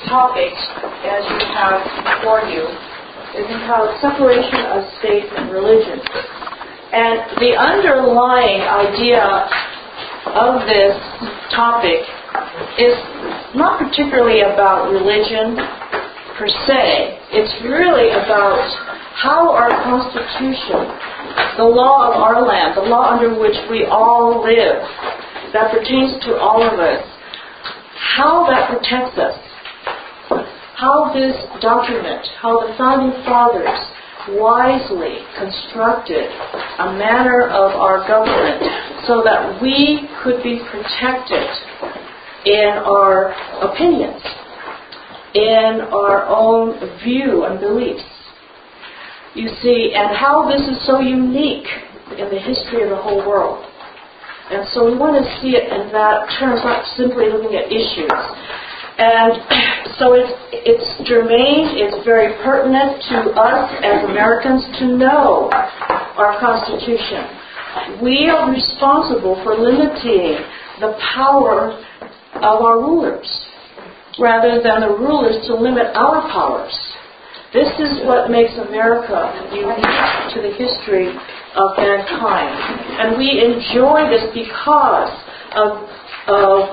topic, as you have before you, is entitled Separation of State and Religion. And the underlying idea of this topic is not particularly about religion per se. It's really about how our Constitution, the law of our land, the law under which we all live, that pertains to all of us, how that protects us, how this document, how the Founding Fathers wisely constructed a manner of our government so that we could be protected in our opinions, in our own view and beliefs. You see, and how this is so unique in the history of the whole world. And so we want to see it in that terms, not simply looking at issues. And so it's germane, it's very pertinent to us as Americans to know our Constitution. We are responsible for limiting the power of our rulers, rather than the rulers to limit our powers. This is what makes America unique to the history of mankind. And we enjoy this because of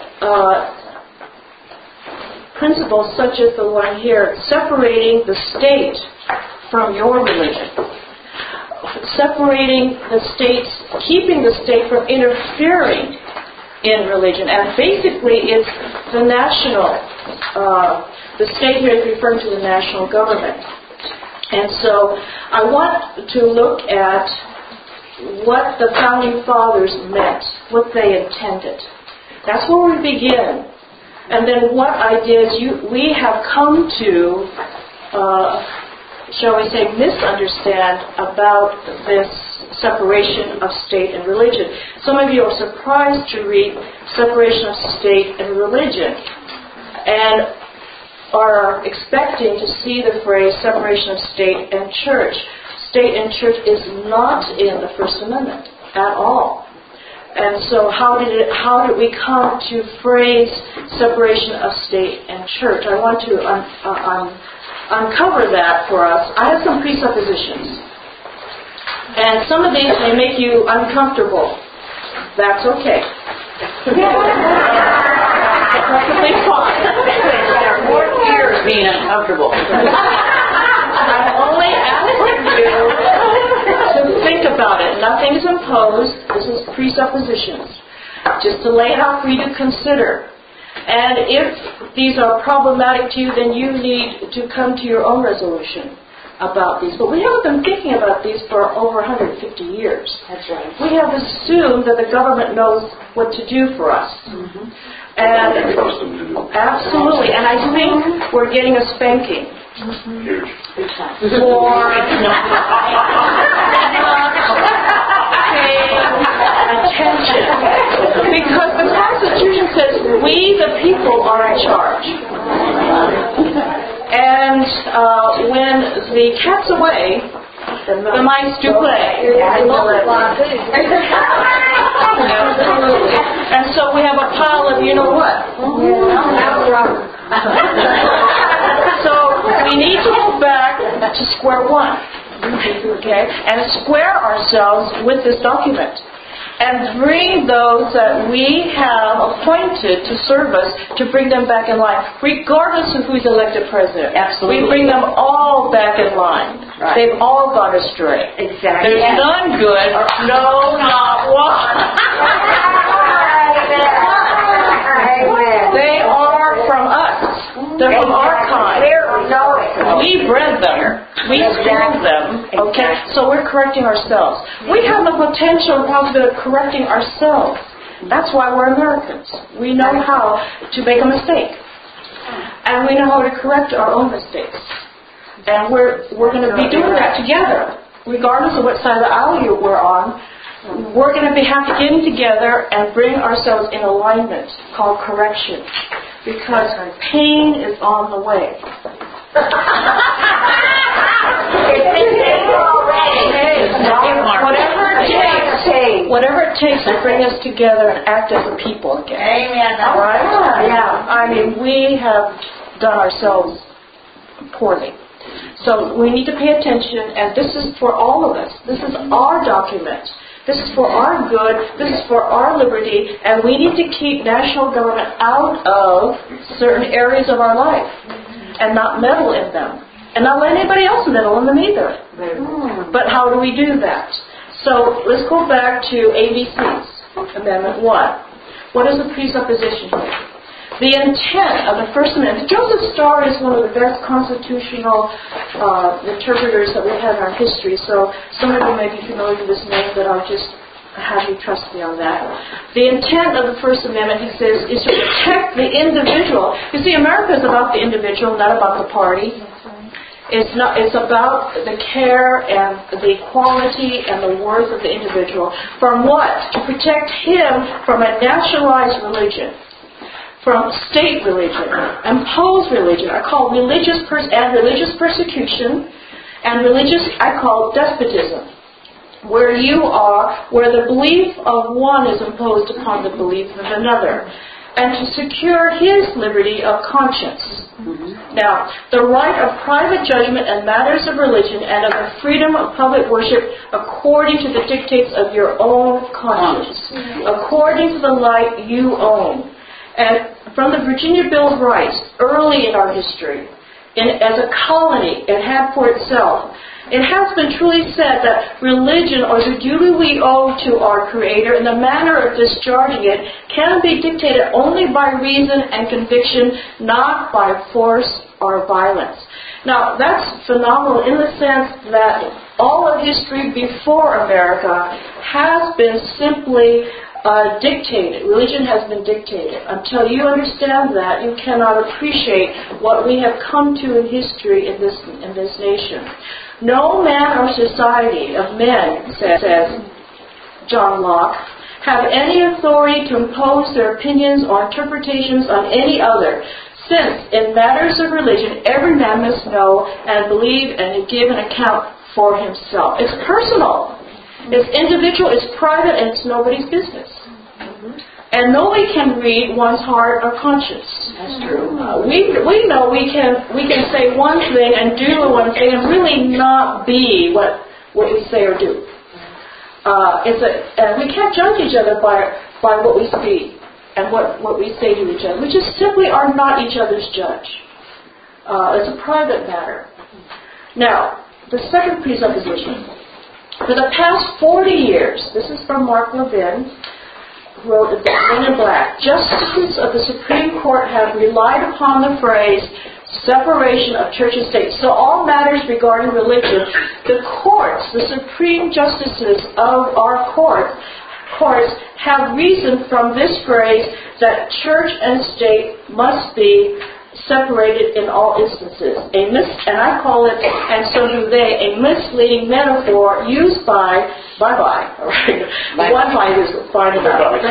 principles such as the one here, separating the state from your religion. Separating the states, keeping the state from interfering in religion. And basically it's the national, the state here is referring to the national government. And so I want to look at what the Founding Fathers meant, what they intended. That's where we begin. And then what ideas we have come to, shall we say, misunderstand about this separation of state and religion. Some of you are surprised to read separation of state and religion and are expecting to see the phrase separation of state and church. State and church is not in the First Amendment at all. And so how did we come to phrase separation of state and church? I want to uncover that for us. I have some presuppositions. And some of these may make you uncomfortable. That's okay. Perfectly fine. More fear of being uncomfortable. I'm only asking you to think about it. Nothing is imposed. This is presuppositions. Just to lay it out for you to consider. And if these are problematic to you, then you need to come to your own resolution about these. But we haven't been thinking about these for over 150 years. That's right. We have assumed that the government knows what to do for us. Mm-hmm. And absolutely. And I think we're getting a spanking. Huge. For attention. Because the Constitution says we, the people, are in charge. And when the cat's away, the mice do play. And so we have a pile of you know what. So we need to go back to square one. Okay? And square ourselves with this document. And bring those that we have appointed to serve us, to bring them back in line, regardless of who's elected president. Absolutely. We bring them all back in line. Right. They've all gone astray. Exactly. There's none good. No, not one. They are from us. They're from our kind. We bred them. We schooled them. Okay? So we're correcting ourselves. We have the potential and possibility of correcting ourselves. That's why we're Americans. We know how to make a mistake. And we know how to correct our own mistakes. And we're going to be doing that together. Regardless of what side of the aisle we're on, we're going to have to get together and bring ourselves in alignment, called correction. Because pain is on the way. Whatever it takes to bring us together and act as a people again. Amen. All right? Yeah. I mean, we have done ourselves poorly. So we need to pay attention, and this is for all of us. This is our document. This is for our good. This is for our liberty, and we need to keep national government out of certain areas of our life and not meddle in them, and not let anybody else meddle in them either. But how do we do that? So let's go back to ABC's Amendment 1. What is the presupposition here? The intent of the First Amendment. Joseph Starr is one of the best constitutional interpreters that we have in our history, so some of you may be familiar with this name, but I'll just have you trust me on that. The intent of the First Amendment, he says, is to protect the individual. You see, America is about the individual, not about the party. It's about the care and the quality and the worth of the individual. From what? To protect him from a nationalized religion, from state religion, imposed religion. I call religious persecution, and I call despotism, where the belief of one is imposed upon the belief of another, and to secure his liberty of conscience. Now, the right of private judgment in matters of religion and of the freedom of public worship according to the dictates of your own conscience, according to the light you own. And from the Virginia Bill of Rights, early in our history, as a colony, it had for itself, it has been truly said that religion, or the duty we owe to our Creator and the manner of discharging it, can be dictated only by reason and conviction, not by force or violence. Now, that's phenomenal in the sense that all of history before America has been simply dictated. Religion has been dictated. Until you understand that, you cannot appreciate what we have come to in history in this nation. No man or society of men, says John Locke, have any authority to impose their opinions or interpretations on any other, since in matters of religion every man must know and believe and give an account for himself. It's personal. It's individual, it's private, and it's nobody's business. And nobody can read one's heart or conscience. That's true. We know we can say one thing and do one thing and really not be what we say or do. And we can't judge each other by what we see and what we say to each other. We just simply are not each other's judge. It's a private matter. Now, the second presupposition. For the past 40 years, this is from Mark Levin, who wrote Men in Black, justices of the Supreme Court have relied upon the phrase separation of church and state. So all matters regarding religion, the courts, the supreme justices of our courts have reasoned from this phrase that church and state must be separated in all instances. And I call it, and so do they, a misleading metaphor used by Wi-Fi is fine about it.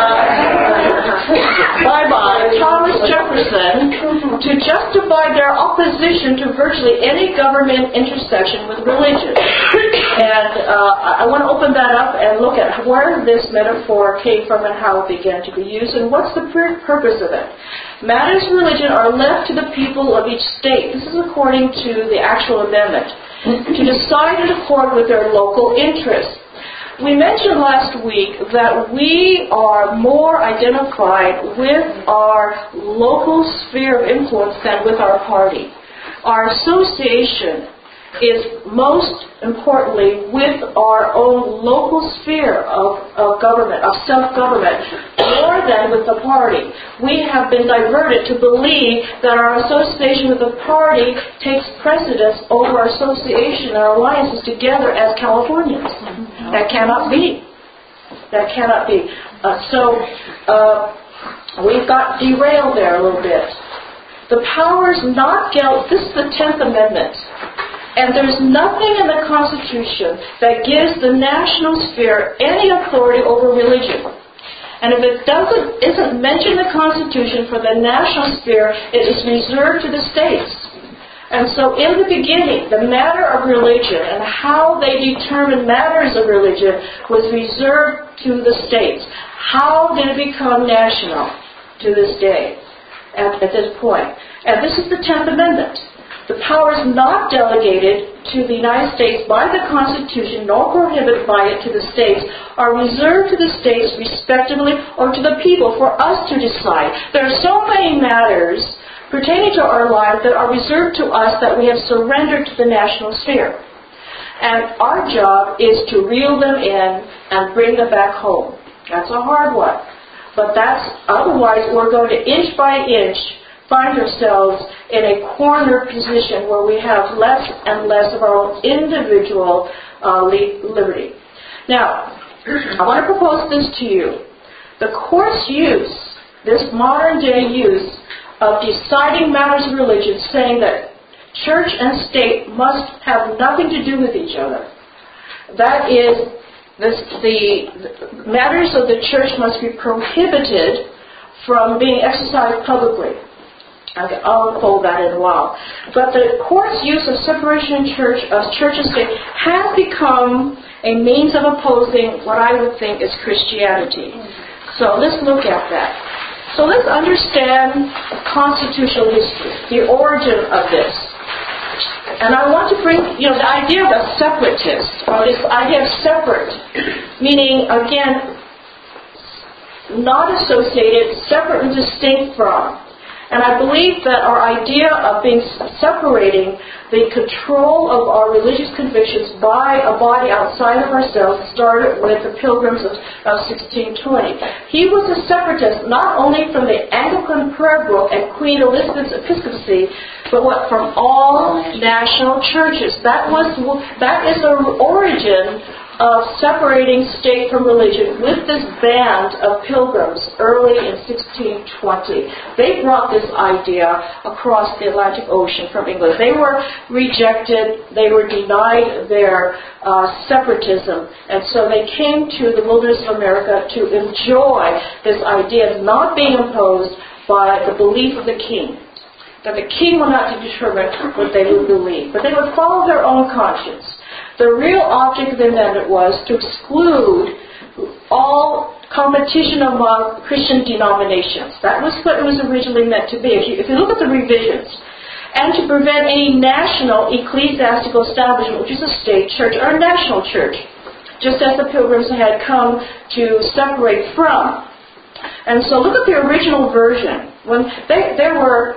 By Thomas Jefferson to justify their opposition to virtually any government intersection with religion. And I want to open that up and look at where this metaphor came from and how it began to be used and what's the purpose of it. Matters of religion are left to the people of each state. This is according to the actual amendment, to decide in accord with their local interests. We mentioned last week that we are more identified with our local sphere of influence than with our party. Our association is most importantly with our own local sphere of government, of self-government, more than with the party. We have been diverted to believe that our association with the party takes precedence over our association and our alliances together as Californians. That cannot be. That cannot be. We've got derailed there a little bit. The powers not guilt, this is the 10th Amendment. And there's nothing in the Constitution that gives the national sphere any authority over religion. And if it isn't mentioned in the Constitution for the national sphere, it is reserved to the states. And so in the beginning, the matter of religion and how they determine matters of religion was reserved to the states. How did it become national to this day, at this point? And this is the 10th Amendment. The powers not delegated to the United States by the Constitution nor prohibited by it to the states are reserved to the states respectively or to the people for us to decide. There are so many matters pertaining to our life that are reserved to us that we have surrendered to the national sphere. And our job is to reel them in and bring them back home. That's a hard one. But otherwise we're going to inch by inch find ourselves in a corner position where we have less and less of our own individual liberty. Now, I want to propose this to you. The court's use, this modern day use of deciding matters of religion, saying that church and state must have nothing to do with each other. That is, the matters of the church must be prohibited from being exercised publicly. I'll unfold that in a while. But the court's use of separation of church and state has become a means of opposing what I would think is Christianity. So let's look at that. So let's understand constitutional history, the origin of this. And I want to bring, the idea of a separatist, or this idea of separate, meaning, again, not associated, separate and distinct from. And I believe that our idea of separating the control of our religious convictions by a body outside of ourselves started with the Pilgrims of 1620. He was a separatist not only from the Anglican Prayer Book and Queen Elizabeth's episcopacy, but from all national churches. That is the origin of separating state from religion with this band of pilgrims early in 1620. They brought this idea across the Atlantic Ocean from England. They were rejected, they were denied their separatism, and so they came to the wilderness of America to enjoy this idea of not being imposed by the belief of the king. That the king would not determine what they would believe, but they would follow their own conscience. The real object of the amendment was to exclude all competition among Christian denominations. That was what it was originally meant to be. If you look at the revisions, and to prevent any national ecclesiastical establishment, which is a state church or a national church, just as the Pilgrims had come to separate from. And so look at the original version. There were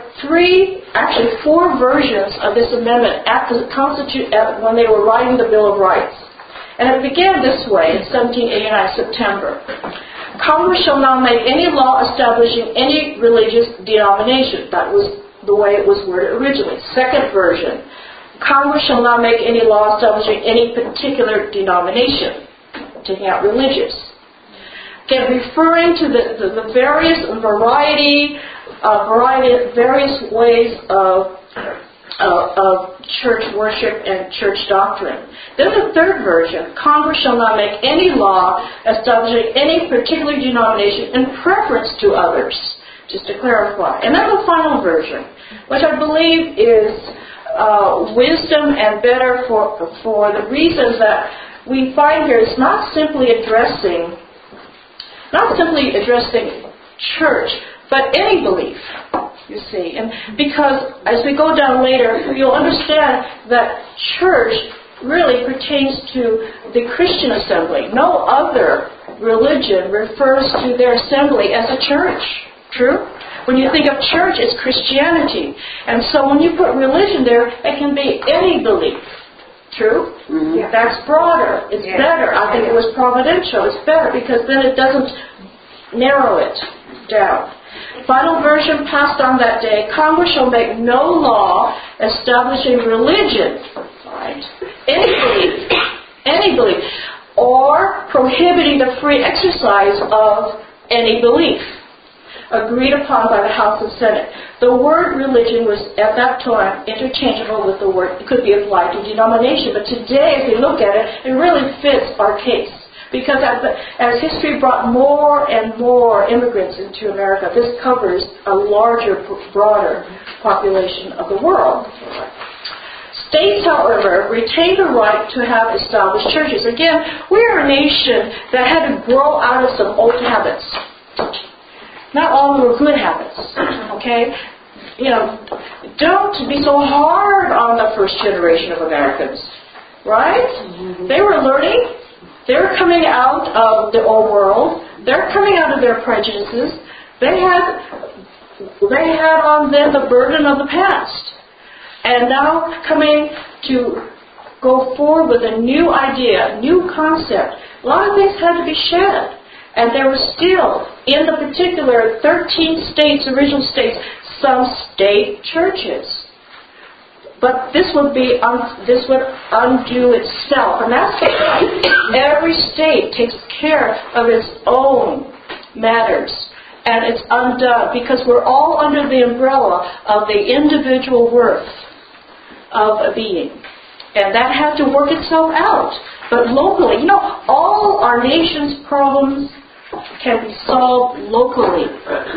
four versions of this amendment when they were writing the Bill of Rights. And it began this way in 1789, September. Congress shall not make any law establishing any religious denomination. That was the way it was worded originally. Second version. Congress shall not make any law establishing any particular denomination. Taking out religious. Again, referring to the various ways of church worship and church doctrine. Then the third version, Congress shall not make any law establishing any particular denomination in preference to others, just to clarify. And then the final version, which I believe is wisdom and better for the reasons that we find here. It's not simply addressing church, but any belief, you see. And because as we go down later, you'll understand that church really pertains to the Christian assembly. No other religion refers to their assembly as a church. True? When you think of church, it's Christianity. And so when you put religion there, it can be any belief. True? Mm-hmm. Yeah. That's broader. It's better. I think it was providential. It's better because then it doesn't narrow it down. Final version passed on that day. Congress shall make no law establishing religion, right? Any belief, or prohibiting the free exercise of any belief, agreed upon by the House and Senate. The word religion was at that time interchangeable with the word, it could be applied to denomination, but today, if you look at it, it really fits our case. Because as history brought more and more immigrants into America, this covers a larger, broader population of the world. States, however, retain the right to have established churches. Again, we are a nation that had to grow out of some old habits. Not all of them were good habits, okay? don't be so hard on the first generation of Americans, right? They were learning. They're coming out of the old world. They're coming out of their prejudices. They had on them the burden of the past. And now coming to go forward with a new idea, new concept. A lot of things had to be shed. And there were still, in the particular 13 states, original states, some state churches. But this would undo itself. And that's the point. Every state takes care of its own matters. And it's undone because we're all under the umbrella of the individual worth of a being. And that had to work itself out. But locally, all our nation's problems can be solved locally.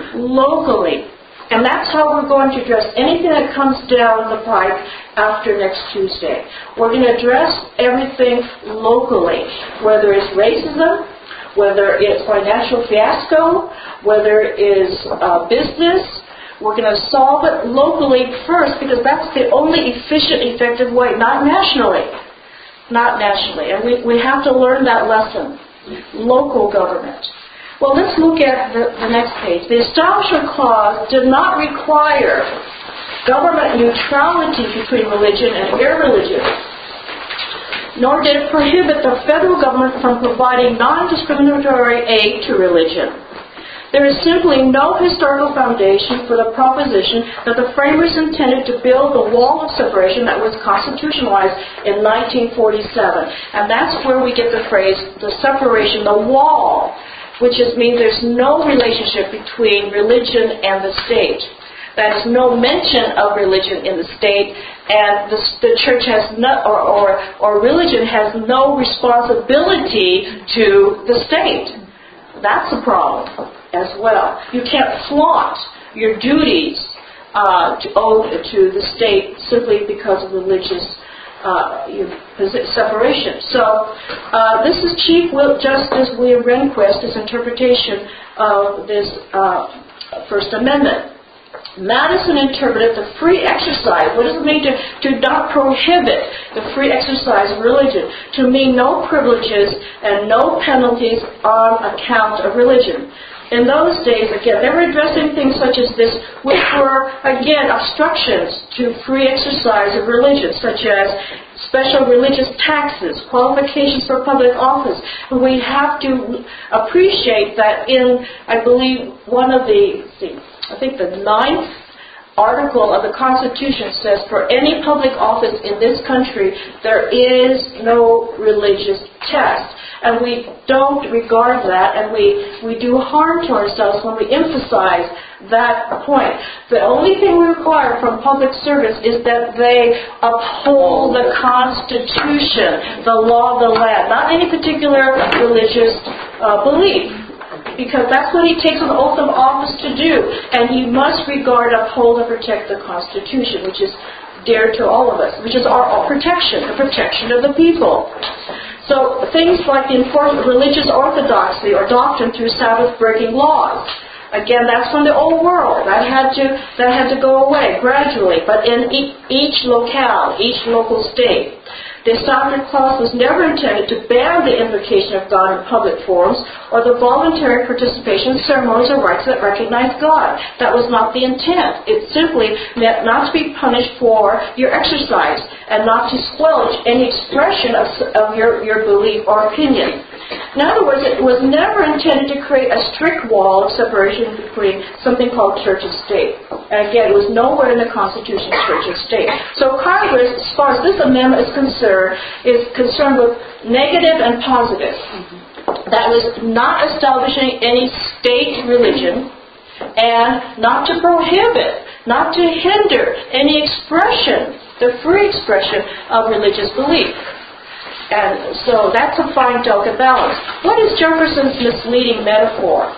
And that's how we're going to address anything that comes down the pipe after next Tuesday. We're going to address everything locally, whether it's racism, whether it's financial fiasco, whether it is business. We're going to solve it locally first because that's the only efficient, effective way, not nationally. Not nationally. And we have to learn that lesson. Local government. Well, let's look at the next page. The Establishment Clause did not require government neutrality between religion and irreligion, nor did it prohibit the federal government from providing non-discriminatory aid to religion. There is simply no historical foundation for the proposition that the framers intended to build the wall of separation that was constitutionalized in 1947. And that's where we get the phrase, the separation, the wall, which means there's no relationship between religion and the state. There's no mention of religion in the state, and the church has no, or religion has no responsibility to the state. That's a problem as well. You can't flaunt your duties to the state simply because of religious separation. So this is Chief Justice William Rehnquist's interpretation of this First Amendment. Madison interpreted the free exercise. What does it mean to not prohibit the free exercise of religion? To mean no privileges and no penalties on account of religion. In those days, again, they were addressing things such as this, which were, again, obstructions to free exercise of religion, such as special religious taxes, qualifications for public office. And we have to appreciate that in, I believe, the 9th article of the Constitution says, for any public office in this country, there is no religious test. And we don't regard that, and we do harm to ourselves when we emphasize that point. The only thing we require from public service is that they uphold the Constitution, the law of the land, not any particular religious belief. Because that's what he takes an oath of office to do. And he must regard, uphold, and protect the Constitution, which is dear to all of us, which is our protection, the protection of the people. So things like the enforcement of religious orthodoxy or doctrine through Sabbath-breaking laws. Again, that's from the old world. That had to go away gradually, but in each locale, each local state. The Establishment Clause was never intended to ban the invocation of God in public forums or the voluntary participation in ceremonies or rites that recognize God. That was not the intent. It simply meant not to be punished for your exercise and not to squelch any expression of your belief or opinion. In other words, it was never intended to create a strict wall of separation between something called church and state. And again, it was nowhere in the Constitution, church and state. So Congress, as far as this amendment is concerned with negative and positive. That was not establishing any state religion and not to prohibit, not to hinder any expression, the free expression of religious belief. And so that's a fine, delicate balance. What is Jefferson's misleading metaphor?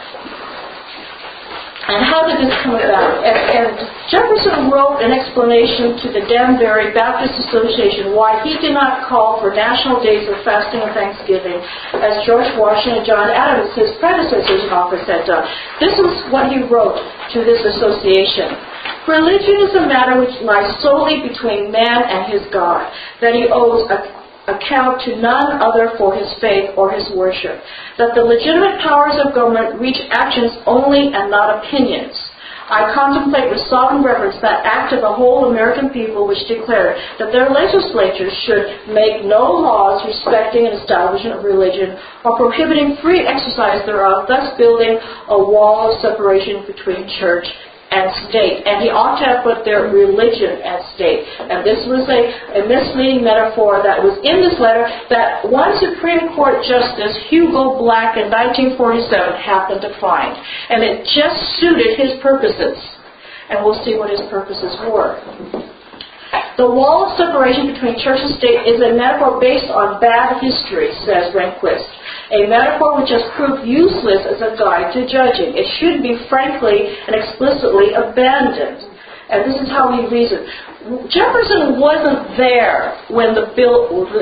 And how did this come about? And Jefferson wrote an explanation to the Danbury Baptist Association why he did not call for national days of fasting and thanksgiving as George Washington and John Adams, his predecessors in office, had done. This is what he wrote to this association. religion is a matter which lies solely between man and his God, that he owes account to none other for his faith or his worship, that the legitimate powers of government reach actions only and not opinions. I contemplate with solemn reverence that act of the whole American people which declared that their legislatures should make no laws respecting an establishment of religion or prohibiting free exercise thereof, thus building a wall of separation between church and state. And he ought to have put their religion and state. And this was a misleading metaphor that was in this letter that one Supreme Court Justice, Hugo Black, in 1947 happened to find. And it just suited his purposes. And we'll see what his purposes were. The wall of separation between church and state is a metaphor based on bad history, says Rehnquist. A metaphor which has proved useless as a guide to judging. It should be frankly and explicitly abandoned. And this is how he reasoned. Jefferson wasn't there when the Bill of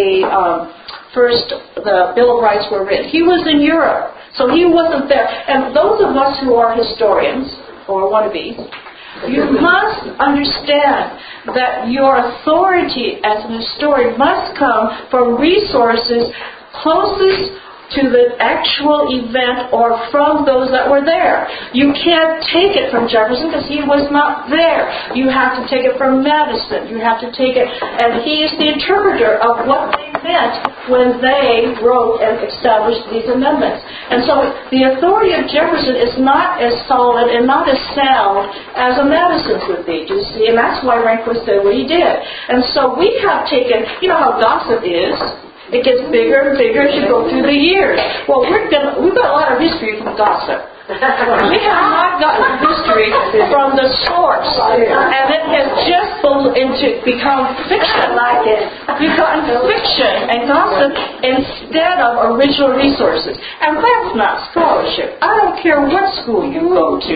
Rights were written. He was in Europe, so he wasn't there. And those of us who are historians, or wannabes, you must understand that your authority as an historian must come from resources closest to the actual event or from those that were there. You can't take it from Jefferson because he was not there. You have to take it from Madison. You have to take it, and he is the interpreter of what they meant when they wrote and established these amendments. And so the authority of Jefferson is not as solid and not as sound as a Madison's would be, do you see? And that's why Rehnquist said what he did. And so we have taken, you know how gossip is. It gets bigger and bigger as you go through the years. Well, we've got a lot of history from gossip. We have not gotten history from the source. And it has just become fiction. I like it. We've gotten fiction and gossip instead of original resources. And that's not scholarship. I don't care what school you go to.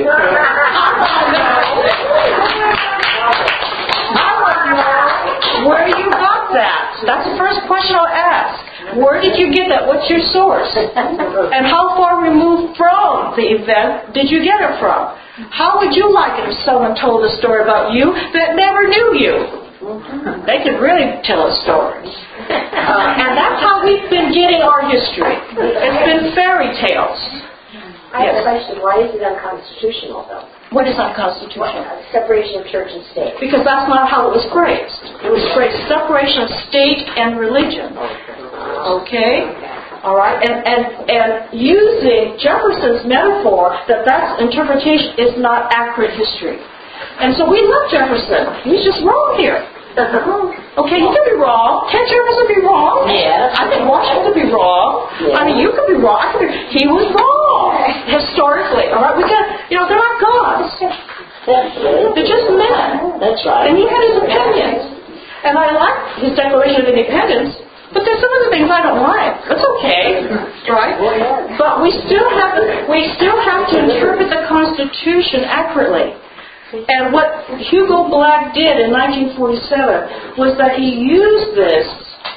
I want to know where you got that. That's the first question I'll ask. Where did you get that? What's your source? And how far removed from the event did you get it from? How would you like it if someone told a story about you that never knew you? They could really tell a story. And that's how we've been getting our history. It's been fairy tales. I have a question. Why is it unconstitutional, though? What is unconstitutional? Separation of church and state. Because that's not how it was phrased. It was phrased separation of state and religion. Okay? All right? And using Jefferson's metaphor that's interpretation is not accurate history. And so we love Jefferson. He's just wrong here. Okay, he could be wrong. Can't Jefferson be wrong? Yes. I think Washington could be wrong. Yes. I mean, you could be wrong. He was wrong historically. All right, they're not gods. They're just men. That's right. And he had his opinions. And I like his Declaration of Independence. But there's some of the things I don't like. That's okay, right? But we still have to interpret the Constitution accurately. And what Hugo Black did in 1947 was that he used this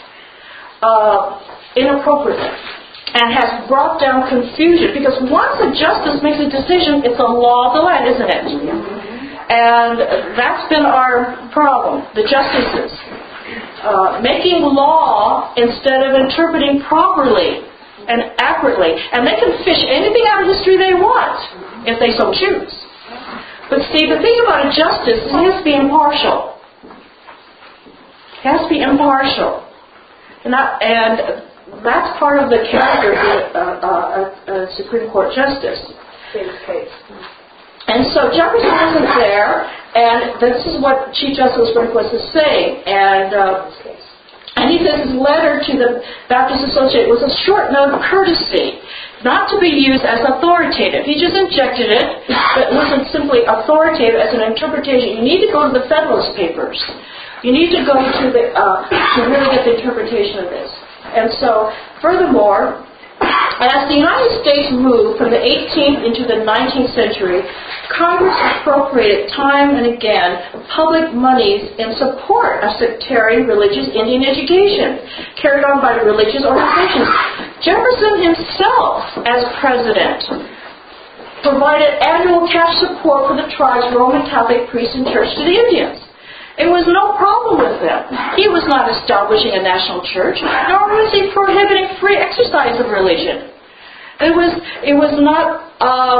inappropriately and has brought down confusion. Because once a justice makes a decision, it's a law of the land, isn't it? And that's been our problem, the justices. Making law instead of interpreting properly and accurately. And they can fish anything out of history they want if they so choose. But see, the thing about a justice is it has to be impartial. It has to be impartial. And that's part of the character of a Supreme Court justice. And so Jefferson wasn't there, and this is what Chief Justice Rehnquist is saying. And he says his letter to the Baptist Association was a short note of courtesy, not to be used as authoritative. He just injected it, but it wasn't simply authoritative as an interpretation. You need to go to the Federalist Papers. You need to go to really get the interpretation of this. And so, furthermore, as the United States moved from the 18th into the 19th century, Congress appropriated time and again public monies in support of sectarian religious Indian education carried on by religious organizations. Jefferson himself, as president, provided annual cash support for the tribe's Roman Catholic priests and church to the Indians. It was no problem with them. He was not establishing a national church, nor was he prohibiting free exercise of religion. It was not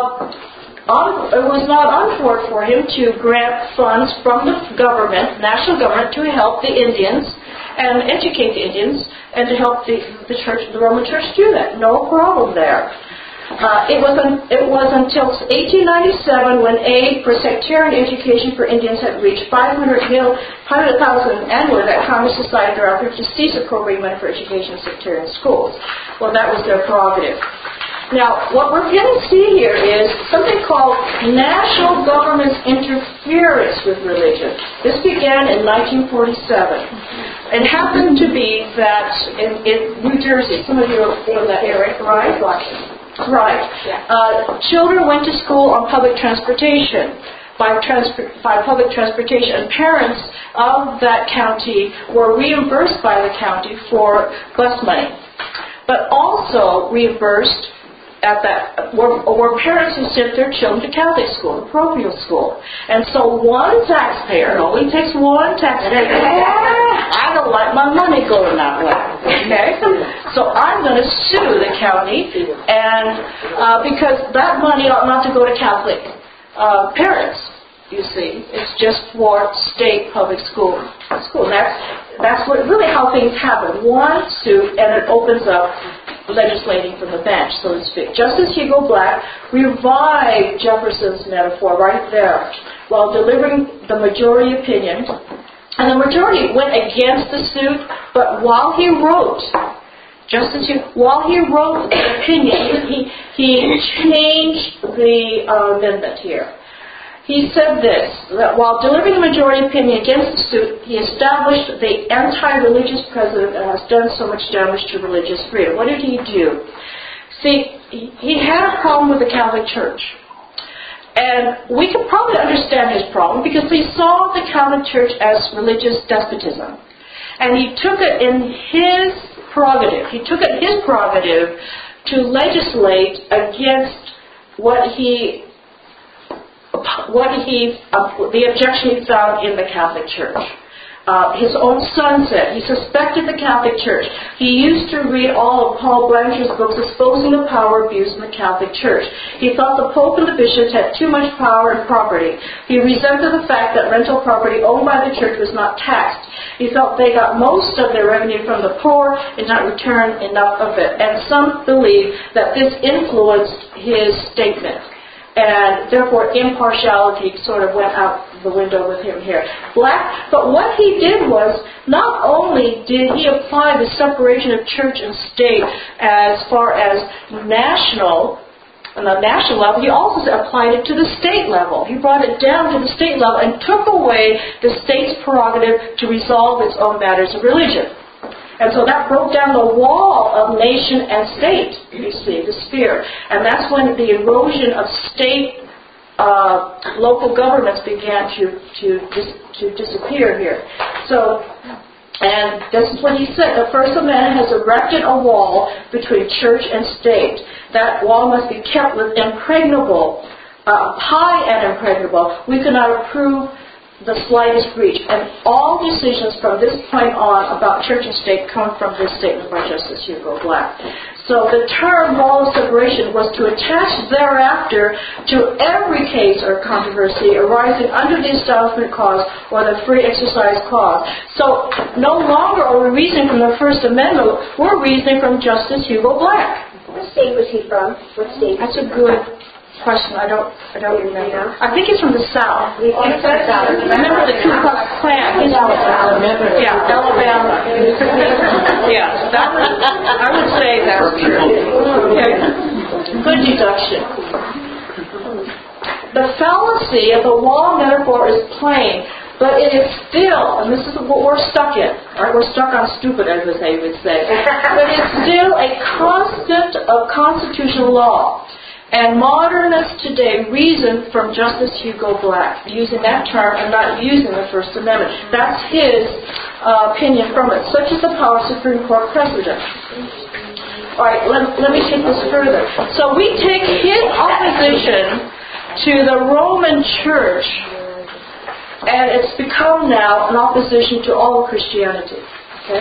untoward for him to grant funds from the government, national government, to help the Indians and educate the Indians, and to help the church, the Roman Church, do that. No problem there. It was until 1897 when aid for sectarian education for Indians had reached 500,000 annually that Congress decided thereafter to cease appropriating money for education in sectarian schools. Well, that was their prerogative. Now, what we're going to see here is something called national government's interference with religion. This began in 1947. It happened to be that in New Jersey, some of you are from that area, right? Right. Children went to school on public transportation. By public transportation, and parents of that county were reimbursed by the county for bus money, but also reimbursed at that were parents who sent their children to Catholic school, the parochial school. And so one taxpayer, it only takes one taxpayer, I don't like my money going that way. Okay? So I'm going to sue the county, and because that money ought not to go to Catholic parents, you see. It's just for state public school. That's what really how things happen. One suit, and it opens up legislating from the bench, so to speak. Justice Hugo Black revived Jefferson's metaphor right there while delivering the majority opinion. And the majority went against the suit, but while he wrote the opinion, he changed the amendment here. He said this, that while delivering the majority opinion against the suit, he established the anti-religious president that has done so much damage to religious freedom. What did he do? See, he had a problem with the Catholic Church. And we can probably understand his problem because he saw the Catholic Church as religious despotism. And he took it in his prerogative. He took it his prerogative to legislate against the objection he found in the Catholic Church. His own son said he suspected the Catholic Church. He used to read all of Paul Blanchard's books exposing the power abuse in the Catholic Church. He thought the Pope and the bishops had too much power and property. He resented the fact that rental property owned by the church was not taxed. He felt they got most of their revenue from the poor and not returned enough of it. And some believe that this influenced his statement. And therefore impartiality sort of went out the window with him here. But what he did was, not only did he apply the separation of church and state as far as national, on the national level, he also applied it to the state level. He brought it down to the state level and took away the state's prerogative to resolve its own matters of religion. And so that broke down the wall of nation and state, you see, the sphere. And that's when the erosion of state local governments began to disappear here. So, and this is what he said. The First Amendment has erected a wall between church and state. That wall must be kept with impregnable, high and impregnable. We cannot approve the slightest breach. And all decisions from this point on about church and state come from this statement by Justice Hugo Black. So the term moral separation was to attach thereafter to every case or controversy arising under the Establishment Clause or the Free Exercise Clause. So no longer are we reasoning from the First Amendment, we're reasoning from Justice Hugo Black. What state was he from? What state? That's a good question. I don't remember. I think he's from the South. Remember the Ku Klux Klan? He's from Alabama. Yeah, Alabama. Yeah, I would say that's true. Okay. Good deduction. The fallacy of the wall metaphor is plain, but it is still, and this is what we're stuck in, right? We're stuck on stupid, as they would say. But it's still a constant of constitutional law. And modernists today reason from Justice Hugo Black, using that term and not using the First Amendment. That's his opinion from it, such as the power of Supreme Court precedent. All right, let me take this further. So we take his opposition to the Roman Church, and it's become now an opposition to all of Christianity. Okay?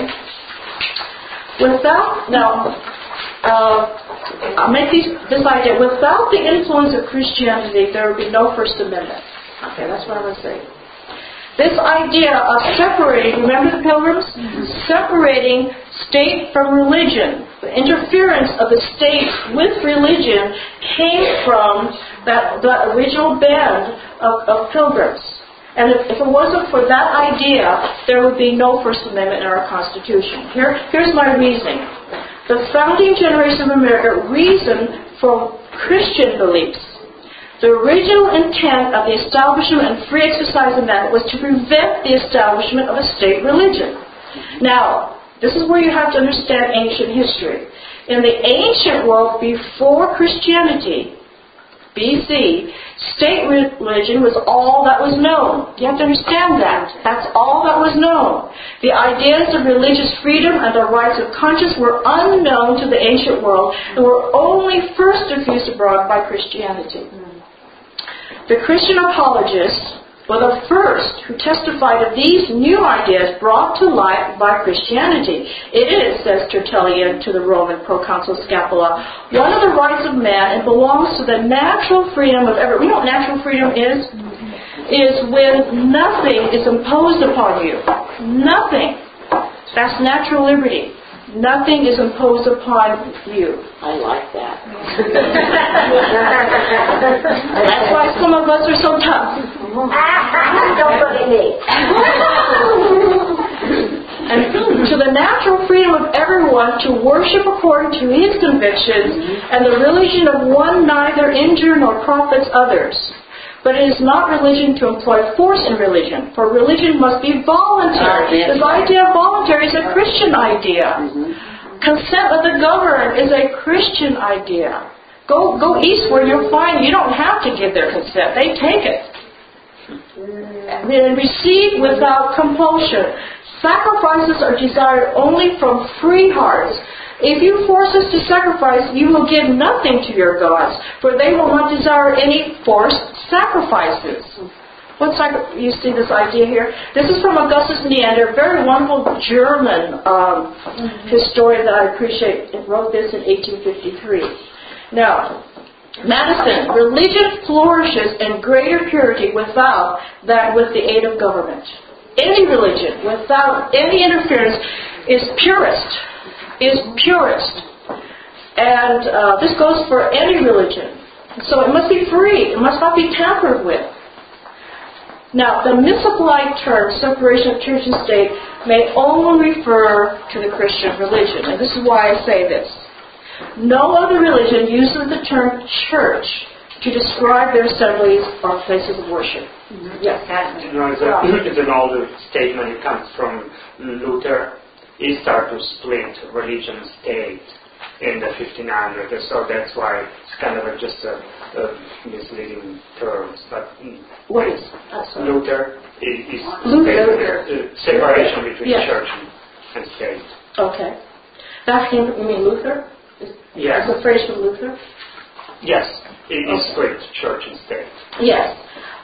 I'll make this idea. Without the influence of Christianity, there would be no First Amendment. Okay, that's what I'm going to say. This idea of separating, remember the Pilgrims? Separating state from religion. The interference of the state with religion came from that original band of Pilgrims. And if it wasn't for that idea, there would be no First Amendment in our Constitution. Here's my reasoning. The founding generation of America reasoned for Christian beliefs. The original intent of the Establishment and Free Exercise Amendment was to prevent the establishment of a state religion. Now, this is where you have to understand ancient history. In the ancient world before Christianity, BC, state religion was all that was known. You have to understand that. That's all that was known. The ideas of religious freedom and the rights of conscience were unknown to the ancient world and were only first diffused abroad by Christianity. The Christian apologists were the first who testified of these new ideas brought to light by Christianity. It is, says Tertullian to the Roman proconsul Scapula, one of the rights of man and belongs to the natural freedom of every. We know what natural freedom is? Is when nothing is imposed upon you. Nothing. That's natural liberty. Nothing is imposed upon you. I like that. That's why some of us are so tough. Don't look at me. And to the natural freedom of everyone to worship according to his convictions, and the religion of one neither injure nor profits others. But it is not religion to employ force in religion, for religion must be voluntary. This idea of voluntary is a Christian idea. Consent of the governed is a Christian idea. Go eastward, you'll find you don't have to give their consent. They take it. And receive without compulsion. Sacrifices are desired only from free hearts. If you force us to sacrifice, you will give nothing to your gods, for they will not desire any forced sacrifices. You see this idea here? This is from Augustus Neander, a very wonderful German historian that I appreciate. He wrote this in 1853. Now, Madison, religion flourishes in greater purity without than with the aid of government. Any religion without any interference is purest. And this goes for any religion. So it must be free. It must not be tampered with. Now, the misapplied term, separation of church and state, may only refer to the Christian religion. And this is why I say this. No other religion uses the term church to describe their assemblies or places of worship. Yes? It's an older statement. It comes from Luther. He started to split religion and state in the 1500s, so that's why it's kind of just a misleading terms. But what is Luther is separation between church and state. Okay. That came, you mean Luther? Yes. That's a phrase from Luther? Yes. It split church and state. Yes.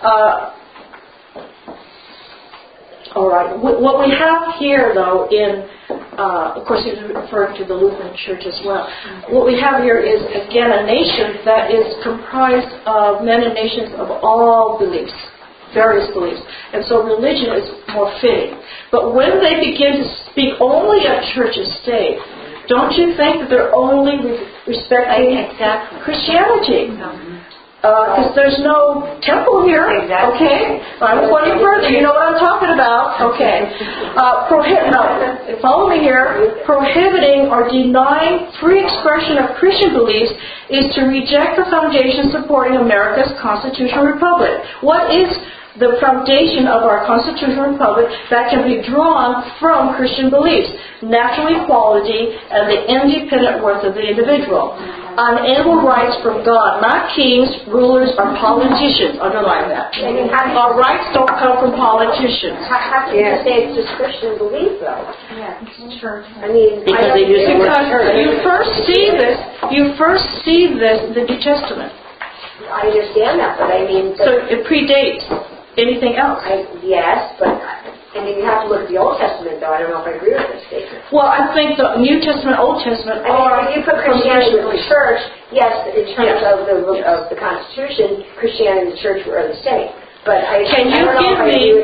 All right. What we have here, though, of course, he's referring to the Lutheran Church as well. What we have here is, again, a nation that is comprised of men and nations of all beliefs, various beliefs. And so religion is more fitting. But when they begin to speak only of church and state, don't you think that they're only respecting Christianity? Because there's no temple here, okay? I'm pointing further. You know what I'm talking about, okay? Follow me here. Prohibiting or denying free expression of Christian beliefs is to reject the foundation supporting America's constitutional republic. What is the foundation of our constitutional republic that can be drawn from Christian beliefs? Natural equality and the independent worth of the individual. unalienable rights from God, not kings, rulers, or politicians. Underline that. Our rights don't come from politicians. How can you say it's just Christian belief, though? Yeah, it's church. I mean, Because they use the word church. You first see this in the New Testament. I understand that, but I mean... So it predates anything else. Yes, but you have to look at the Old Testament, though. I don't know if I agree with this statement. Well, I think the New Testament, Old Testament if you put Christianity with the church, yes, in terms of the Constitution, Christianity and the church were the same. But Can you give me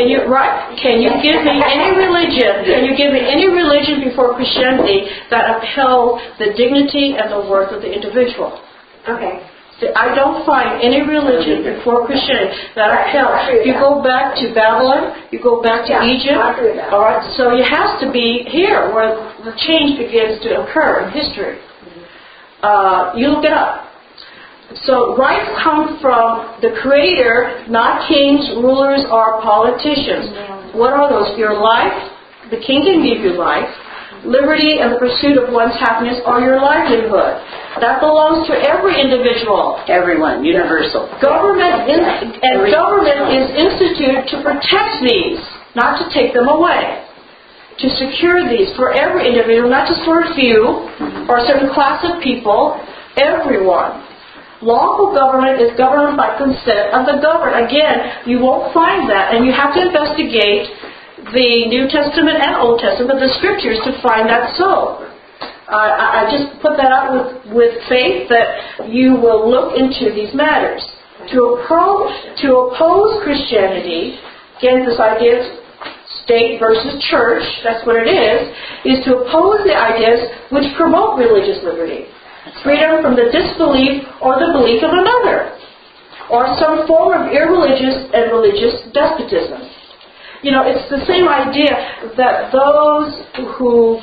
any religion? Can you give me any religion before Christianity that upheld the dignity and the worth of the individual? Okay. I don't find any religion before Christianity that upheld. You go back to Babylon, you go back to Egypt. All right, so it has to be here where the change begins to occur in history. You look it up. So rights come from the Creator, not kings, rulers, or politicians. What are those? Your life. The king can give you life. Liberty and the pursuit of one's happiness or your livelihood. That belongs to every individual. Everyone, universal. Government is instituted to protect these, not to take them away. To secure these for every individual, not just for a few or a certain class of people, everyone. Lawful government is government by consent of the governed. Again, you won't find that, and you have to investigate the New Testament and Old Testament, the Scriptures, to find that so. I just put that out with faith that you will look into these matters. To oppose Christianity, again, this idea of state versus church, that's what it is to oppose the ideas which promote religious liberty, freedom from the disbelief or the belief of another, or some form of irreligious and religious despotism. You know, it's the same idea that those who...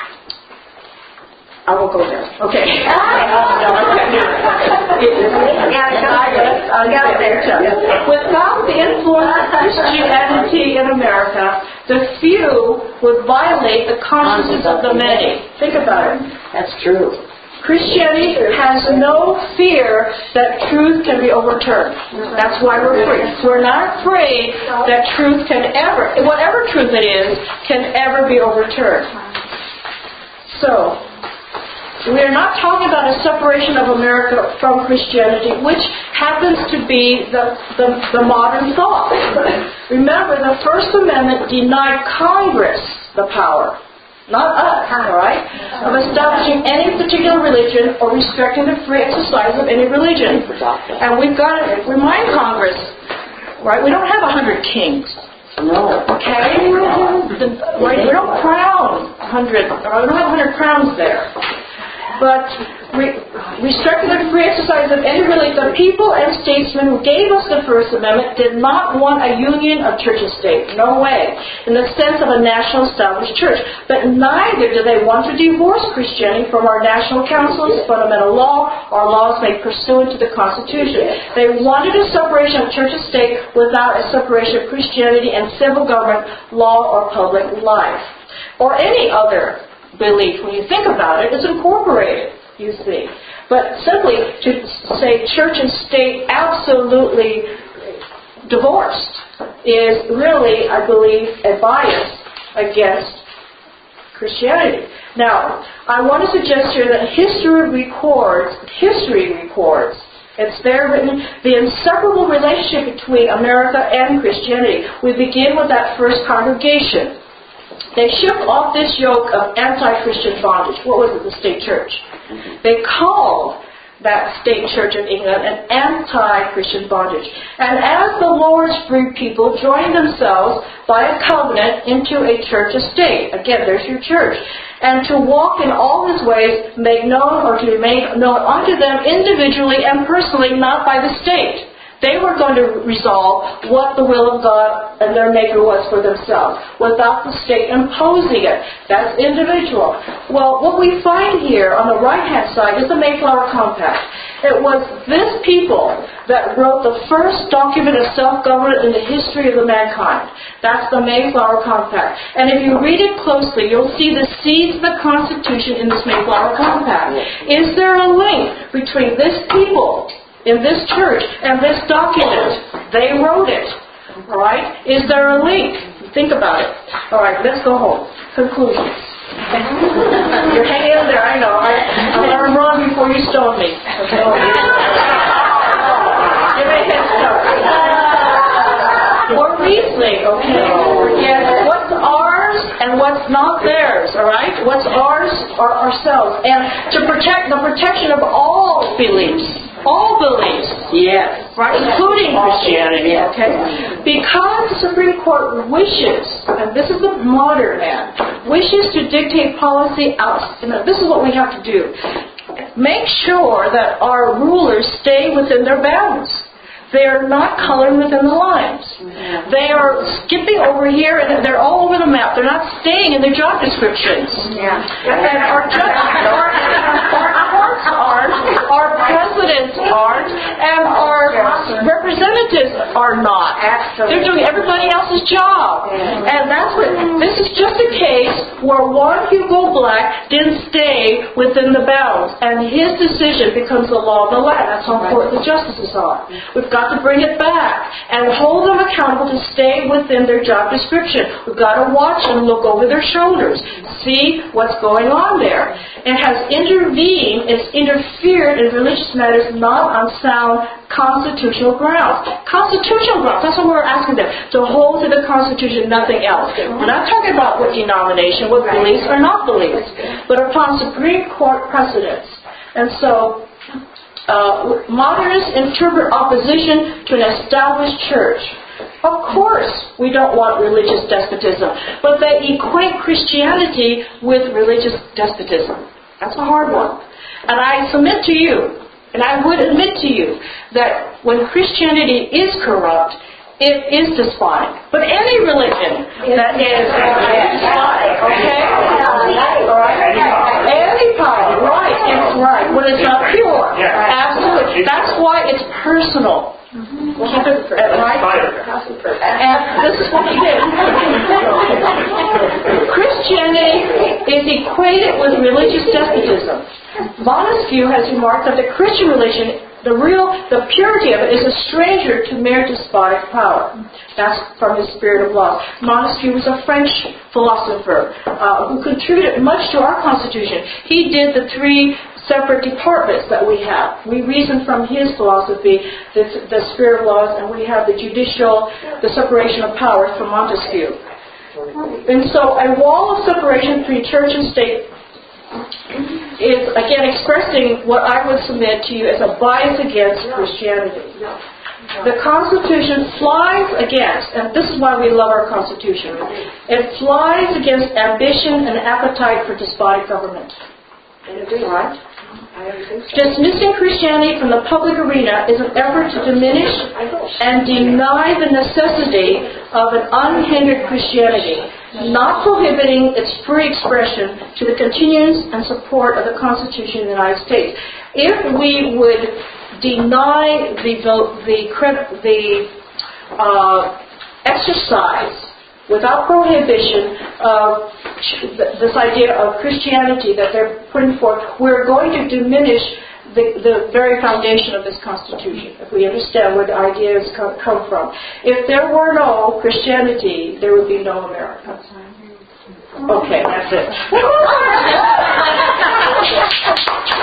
I won't go there. Okay. Without the influence of Christianity in America, the few would violate the conscience of the many. Think about it. That's true. Christianity has no fear that truth can be overturned. That's why we're free. We're not afraid that truth can ever, whatever truth it is, can ever be overturned. So, we are not talking about a separation of America from Christianity, which happens to be the modern thought. Remember, the First Amendment denied Congress the power, not us, all right, of establishing any particular religion or restricting the free exercise of any religion. And we've got to remind Congress, right, we don't have 100 kings. No. Okay? We don't crown 100, or we don't have 100 crowns there. But restricting the free exercise of any religion, the people and statesmen who gave us the First Amendment did not want a union of church and state. No way. In the sense of a national established church. But neither did they want to divorce Christianity from our national councils, fundamental law, or laws made pursuant to the Constitution. They wanted a separation of church and state without a separation of Christianity and civil government, law, or public life. Or any other belief. When you think about it, it's incorporated, you see. But simply to say church and state absolutely divorced is really, I believe, a bias against Christianity. Now, I want to suggest here that history records, it's there written, the inseparable relationship between America and Christianity. We begin with that first congregation. They shook off this yoke of anti-Christian bondage. What was it? The state church. They called that state church of England an anti-Christian bondage. And as the Lord's free people joined themselves by a covenant into a church estate. Again, there's your church. And to walk in all His ways, make known or to be made known unto them individually and personally, not by the state. They were going to resolve what the will of God and their Maker was for themselves, without the state imposing it. That's individual. Well, what we find here on the right-hand side is the Mayflower Compact. It was this people that wrote the first document of self-government in the history of the mankind. That's the Mayflower Compact. And if you read it closely, you'll see the seeds of the Constitution in this Mayflower Compact. Is there a link between this people in this church and this document? They wrote it. All right? Is there a link? Think about it. All right, let's go home. Conclusions. You're hanging in there, I know. I'm going to run before you stone me. Okay? Give me a head start. We're reasoning, okay? Yes, what's ours and what's not theirs, all right? What's ours are ourselves. And to protect the protection of all beliefs. All beliefs. Yes. Right, including Christianity, okay? Because the Supreme Court wishes, and this is the modern man, wishes to dictate policy out. This is what we have to do. Make sure that our rulers stay within their bounds. They are not coloring within the lines. They are skipping over here, and they're all over the map. They're not staying in their job descriptions. Yeah. And our courts aren't, our presidents aren't, and our representatives are not. They're doing everybody else's job. And that's what, this is just a case where one Hugo Black didn't stay within the bounds, and his decision becomes the law of the land. That's how important the justices are. We've got to bring it back and hold them accountable to stay within their job description. We've got to watch and look over their shoulders, see what's going on there. It has intervened, it's interfered in religious matters not on sound constitutional grounds. Constitutional grounds, that's what we're asking them, to hold to the Constitution, nothing else. We're not talking about what denomination, what beliefs or not beliefs, but upon Supreme Court precedents. And so, modernists interpret opposition to an established church. Of course, we don't want religious despotism, but they equate Christianity with religious despotism. That's a hard one. And I submit to you, and I would admit to you, that when Christianity is corrupt, it is despotic. But any religion that is despotic, okay? Any power, right, it's right. When it's not pure, absolutely. That's why it's personal. Keep it right. And this is what he did. Christianity is equated with religious despotism. Montesquieu has remarked that the Christian religion, the purity of it, is a stranger to mere despotic power. That's from his Spirit of Law. Montesquieu was a French philosopher who contributed much to our Constitution. He did the three separate departments that we have. We reason from his philosophy, the Spirit of Laws, and we have the separation of powers from Montesquieu. And so a wall of separation between church and state is, again, expressing what I would submit to you as a bias against Christianity. The Constitution flies against, and this is why we love our Constitution, it flies against ambition and appetite for despotic government. Right? Dismissing Christianity from the public arena is an effort to diminish and deny the necessity of an unhindered Christianity, not prohibiting its free expression to the continuance and support of the Constitution of the United States. If we would deny the exercise without prohibition of this idea of Christianity that they're putting forth, we're going to diminish the very foundation of this Constitution, if we understand where the ideas come from. If there were no Christianity, there would be no America. Okay, that's it.